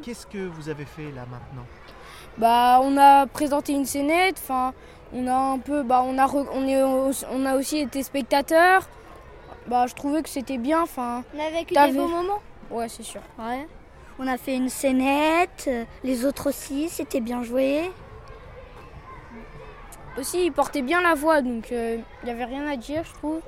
qu'est-ce que vous avez fait là maintenant ? On a présenté une scénette, on a un peu, on a aussi été spectateurs. Je trouvais que c'était bien. On a vécu des beaux moments. Ouais, c'est sûr. Ouais. On a fait une scénette, les autres aussi, c'était bien joué. Aussi, ils portaient bien la voix, donc il n'y avait rien à dire, je trouve.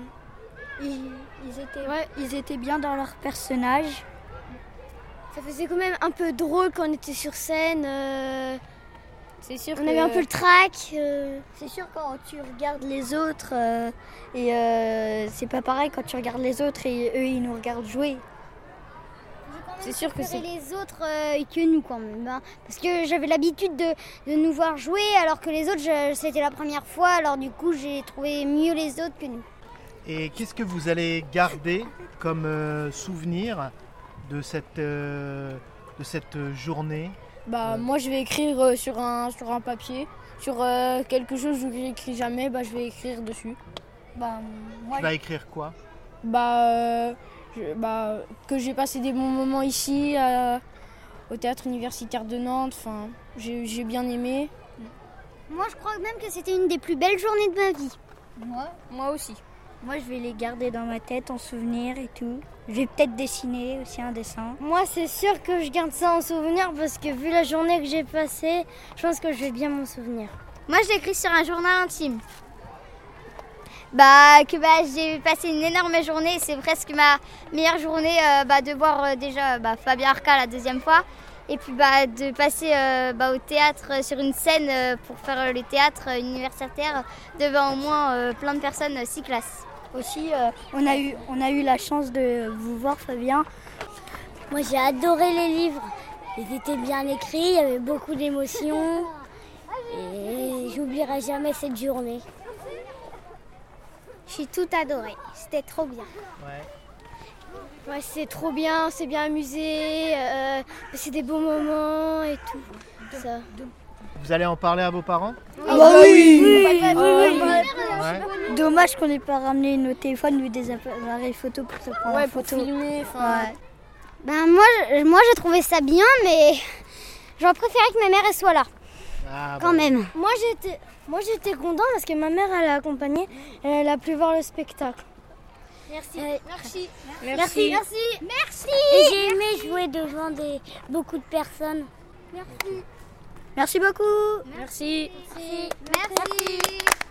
Ils étaient bien dans leur personnage. Ça faisait quand même un peu drôle quand on était sur scène. C'est sûr on avait un peu le trac. C'est sûr quand tu regardes les autres c'est pas pareil quand tu regardes les autres et eux ils nous regardent jouer. C'est sûr que c'est les autres que nous quand même. Parce que j'avais l'habitude de nous voir jouer alors que les autres c'était la première fois. Alors du coup j'ai trouvé mieux les autres que nous. Et qu'est-ce que vous allez garder comme souvenir de cette journée ? Moi je vais écrire sur un papier, sur quelque chose que je n'écris jamais, je vais écrire dessus. Tu vas écrire quoi ? Que j'ai passé des bons moments ici au théâtre universitaire de Nantes, j'ai bien aimé. Moi je crois même que c'était une des plus belles journées de ma vie. Moi aussi. Moi je vais les garder dans ma tête en souvenir et tout. Je vais peut-être dessiner aussi un dessin. Moi c'est sûr que je garde ça en souvenir parce que vu la journée que j'ai passée, je pense que je vais bien m'en souvenir. Moi je l'écris sur un journal intime. J'ai passé une énorme journée, c'est presque ma meilleure journée de voir déjà Fabien Arca la deuxième fois et puis de passer au théâtre sur une scène pour faire le théâtre universitaire devant au moins plein de personnes, 6 classes. Aussi on a eu la chance de vous voir Fabien. Moi j'ai adoré les livres, ils étaient bien écrits, il y avait beaucoup d'émotions et j'oublierai jamais cette journée. J'ai tout adoré, c'était trop bien. Ouais, c'est trop bien, on s'est bien amusé, c'est des beaux moments et tout. Ça. Vous allez en parler à vos parents ? Oui. Dommage qu'on n'ait pas ramené nos téléphones ou des appareils photo pour se prendre en photo. Pour filmer. Moi j'ai trouvé ça bien, mais j'aurais préféré que ma mère elle soit là. Quand même. Moi j'étais contente parce que ma mère elle a accompagné, elle a pu voir le spectacle. Merci. Merci. Et j'ai aimé jouer devant beaucoup de personnes. Merci beaucoup. Merci. Merci.